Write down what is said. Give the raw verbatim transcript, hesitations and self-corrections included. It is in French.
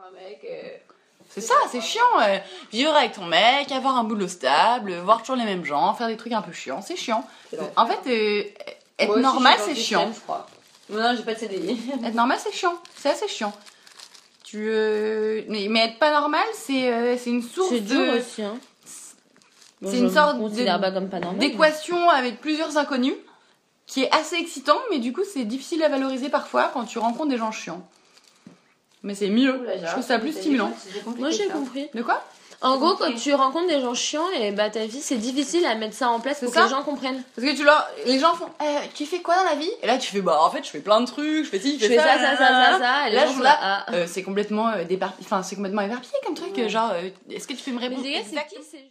un mec. Euh... C'est ça, c'est chiant. Euh, vivre avec ton mec, avoir un boulot stable, voir toujours les mêmes gens, faire des trucs un peu chiants, c'est chiant. En fait, euh, être Moi aussi, normal, je suis c'est dans chiant. le système, je crois. Non, j'ai pas de C D I. Être normal, c'est chiant. C'est assez chiant. Tu, euh... mais, mais être pas normal, c'est euh, c'est une source C'est dur de... aussi, hein. C'est une sorte de d'équation avec plusieurs inconnus qui est assez excitant, mais du coup, c'est difficile à valoriser parfois quand tu rencontres des gens chiants. Mais c'est mieux. Ouh là, je trouve ça plus stimulant. Moi, j'ai compris. De quoi ? En gros, quand tu rencontres des gens chiants, et bah ta vie, c'est difficile à mettre ça en place pour que ça les gens comprennent. Parce que tu leur... les gens font euh, tu fais quoi dans la vie ? Et là, tu fais bah en fait, je fais plein de trucs, je fais ci, je fais, je fais ça, ça, ça, ça, ça, ça. Et là, les gens je sont là, là, ah. euh, c'est complètement euh, déparpillé. Enfin, c'est complètement éparpillé comme truc. Ouais. Genre, euh, est-ce que tu peux me répondre Mais les gars, c'est exactement qui, c'est